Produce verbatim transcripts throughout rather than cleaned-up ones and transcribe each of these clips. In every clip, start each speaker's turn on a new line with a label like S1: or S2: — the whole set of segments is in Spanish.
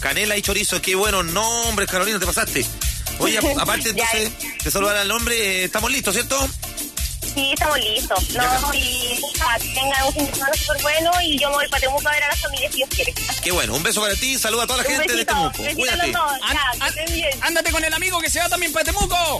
S1: canela y chorizo. Qué buenos nombres, Carolina, te pasaste. Oye, aparte entonces de saludar al nombre, eh, estamos listos, ¿cierto?
S2: Sí, estamos listos. No, y ah, tengan un fin de semana súper bueno y yo me voy para Temuco a ver a la familia si Dios quiere.
S1: Qué bueno, un beso para ti, saluda a toda la
S2: Un
S1: gente
S2: besito,
S1: de Temuco.
S2: besito
S1: Cuídate.
S2: a los dos, ya,
S3: An-
S2: que estén bien.
S3: Ándate con el amigo que se va también para Temuco.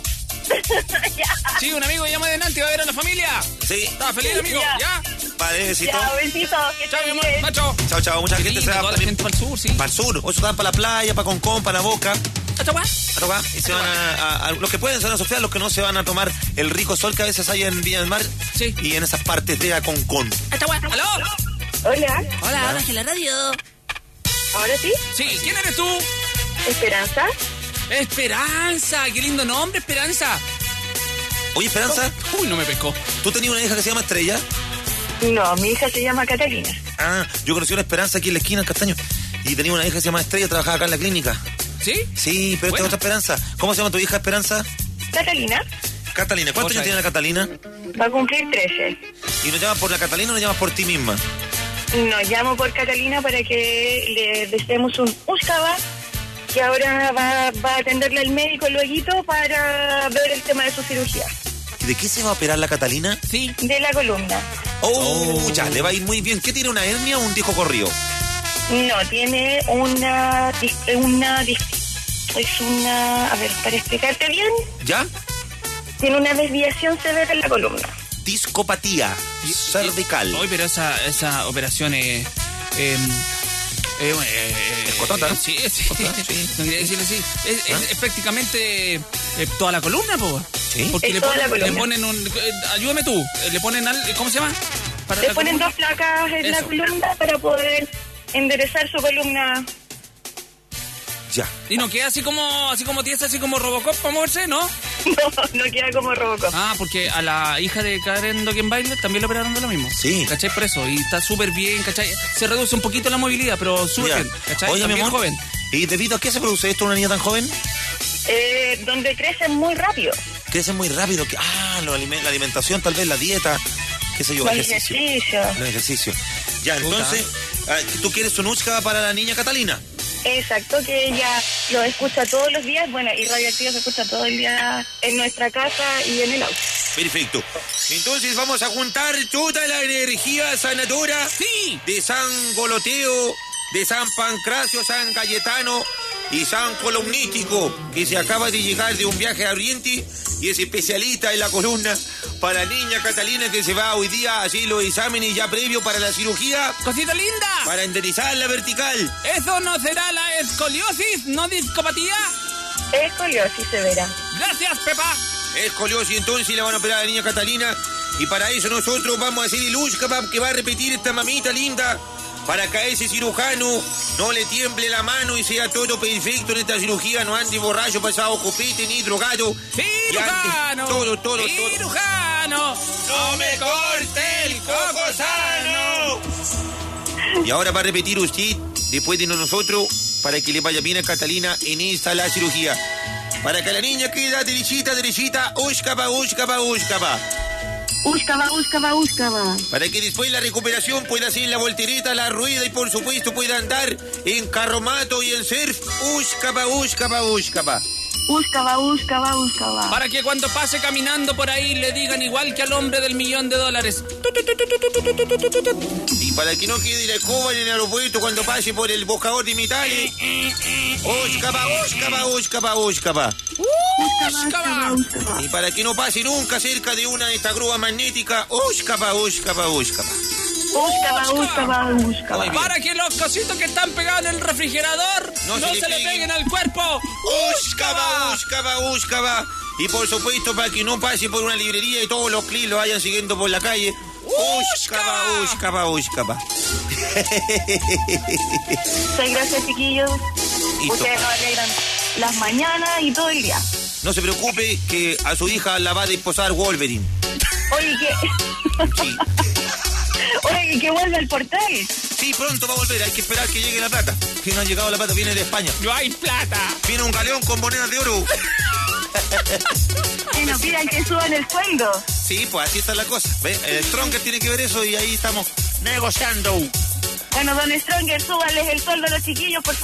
S2: Ya.
S3: Sí, un amigo que llama adelante y va a ver a la familia.
S1: Sí,
S3: ¿Estás feliz, amigo?
S2: Ya.
S3: ¿Ya?
S1: vale, besito.
S2: Ya, besito, que
S3: Chao, mi
S2: estén
S3: amor.
S2: bien.
S3: Macho.
S1: Chao, chao, mucha gente se va
S3: Toda la
S1: también
S3: gente para el sur, sí.
S1: para el sur. Otros van para la playa, para Concón, para Boca.
S3: Chao, guá.
S1: A tocar, y se van a, a- a- los que pueden se van a Sofía, los que no se van a tomar el rico sol que a veces hay en Villa del Mar
S3: Sí.
S1: y en esas partes de Aconcón.
S3: Chao, guá. ¿Aló?
S2: Hola,
S3: Hola, Ángela Radio.
S2: ¿ahora sí?
S3: Sí, ¿quién eres tú?
S2: Esperanza.
S3: Esperanza, qué lindo nombre, Esperanza.
S1: Oye, Esperanza,
S3: Uy, no me pescó.
S1: ¿tú tenías una hija que se llama Estrella?
S2: No, mi hija se llama Catalina.
S1: Ah, yo conocí a una Esperanza aquí en la esquina, en Castaño. Y tenía una hija que se llama Estrella, trabajaba acá en la clínica.
S3: ¿Sí?
S1: Sí, pero esta
S3: Bueno.
S1: es otra Esperanza. ¿Cómo se llama tu hija, Esperanza?
S2: Catalina
S1: Catalina. ¿Cuántos
S3: Otra
S1: años tiene la Catalina?
S2: va a cumplir trece.
S1: ¿Y nos llamas por la Catalina o nos llamas por ti misma?
S2: No, llamo por Catalina para que le deseemos un Uskaba, que ahora va, va a atenderle al médico luego para ver el tema de su cirugía,
S1: ¿Y de qué se va a operar la Catalina?
S3: Sí.
S2: de la columna.
S1: Oh,
S3: Oh.
S1: ya, le va a ir muy bien. ¿Qué tiene, una hernia o un disco corrido?
S2: No, tiene una... dis- una dis- es una... A ver, para explicarte bien,
S1: ¿Ya?
S2: tiene una desviación severa en la columna.
S1: Discopatía cervical.
S3: Hoy, pero esa, esa operación es... Eh, eh, bueno, eh, eh,
S1: Cotota, ¿no?
S3: Sí, sí.
S1: Cotota, sí.
S3: No quería decirlo así. Es, es-
S1: ¿Ah?
S3: es prácticamente eh, toda la columna, po.
S1: Sí.
S3: Porque
S2: Es
S3: le
S2: toda
S3: ponen,
S2: la columna.
S3: le ponen un... eh, ayúdame tú. eh, Le ponen al... ¿Cómo se llama? Para
S2: Le
S3: la
S2: ponen
S3: columna.
S2: dos placas en la
S3: Eso.
S2: columna para poder enderezar su columna.
S1: Ya.
S3: Y no queda así como así como tiesa, así como Robocop para moverse, ¿no?
S2: No, no queda como Robocop.
S3: Ah, porque a la hija de Karen Dockenbailer también le operaron de lo mismo.
S1: Sí.
S3: ¿Cachai? Por eso. Y está súper bien, ¿cachai? Se reduce un poquito la movilidad, pero súper
S1: Ya.
S3: bien, ¿cachai?
S1: Oye, mi
S3: También
S1: amor,
S3: joven.
S1: ¿y debido a qué se produce esto en una niña tan joven?
S2: Eh, donde crecen muy rápido.
S1: Crece muy rápido. Que, ah, lo alime- la alimentación, tal vez la dieta, qué sé yo,
S2: Los
S1: ejercicio.
S2: ejercicios.
S1: Los ejercicios. Ya, entonces, ah, ¿tú quieres un Ushka para la niña Catalina?
S2: Exacto, que ella lo escucha todos los días. Bueno, y Radioactivo se escucha todo el día en nuestra casa y en el auto.
S1: Perfecto. Entonces vamos a juntar toda la energía sanadora
S3: ¡Sí!
S1: de San Goloteo, de San Pancracio, San Cayetano y San Columnístico, que se acaba de llegar de un viaje a Oriente y es especialista en la columna, para la niña Catalina que se va hoy día a hacer los exámenes ya previo para la cirugía,
S3: ¡Cosita linda!
S1: para enderezar la vertical.
S3: ¿Eso no será la escoliosis, no discopatía?
S2: Escoliosis severa.
S3: Gracias, Pepa.
S1: Escoliosis, entonces le van a operar a la niña Catalina y para eso nosotros vamos a hacer el Ushka que va a repetir esta mamita linda, para que a ese cirujano no le tiemble la mano y sea todo perfecto en esta cirugía, no ande borracho, pasado copete ni drogado.
S3: ¡Cirujano!
S1: Y ande todo, todo, todo.
S3: ¡Cirujano! ¡No me corte el coco sano!
S1: Y ahora va a repetir usted, después de nosotros, para que le vaya bien a Catalina en esta la cirugía. Para que la niña quede derechita, derechita, Ushka, Ushka, Ushka.
S2: Uskaba, Uskaba, Uskaba.
S1: Para que después la recuperación pueda hacer la voltereta, la rueda y por supuesto pueda andar en carromato y en surf. Ushkaba, Ushkaba, Ushkaba.
S2: Uskaba, Uskaba, Uskaba.
S3: Para que cuando pase caminando por ahí le digan igual que al hombre del millón de dólares.
S1: Y para que no quede la escoba en el aeropuerto cuando pase por el buscador de metales. Ushkaba, Ushkaba, Ushkaba, Ushkaba.
S3: ¡Ushkaba!
S1: Y para que no pase nunca cerca de una de estas grúas magnéticas. Ushkaba, Ushkaba, Ushkaba.
S2: Uskaba, Uskaba, Uskaba.
S1: Muy bien.
S3: Para que los cositos que están pegados en el refrigerador
S1: No
S3: no,
S1: se le
S3: se, le
S1: peguen.
S3: peguen al cuerpo.
S1: Ushkaba, Ushkaba, Ushkaba. Y por supuesto para que no pase por una librería y todos los clics lo vayan siguiendo por la calle. Ushkaba, Ushkaba, Ushkaba.
S2: Muchas gracias, chiquillos.
S1: Listo.
S2: Ustedes nos alegran las mañanas y todo el día.
S1: No se preocupe que a su hija la va a desposar Wolverine.
S2: Oye, que...
S1: Sí,
S2: Oye, que vuelve al portal.
S1: sí, pronto va a volver. Hay que esperar que llegue la plata. Que no ha llegado la plata, viene de España.
S3: No hay plata.
S1: Viene un galeón con monedas de oro.
S2: Que nos pidan que suban el sueldo.
S1: Sí, pues así está la cosa. ¿Ve? El Stronger tiene que ver eso y ahí estamos negociando.
S2: Bueno, don Stronger, súbales el sueldo a los chiquillos, por favor.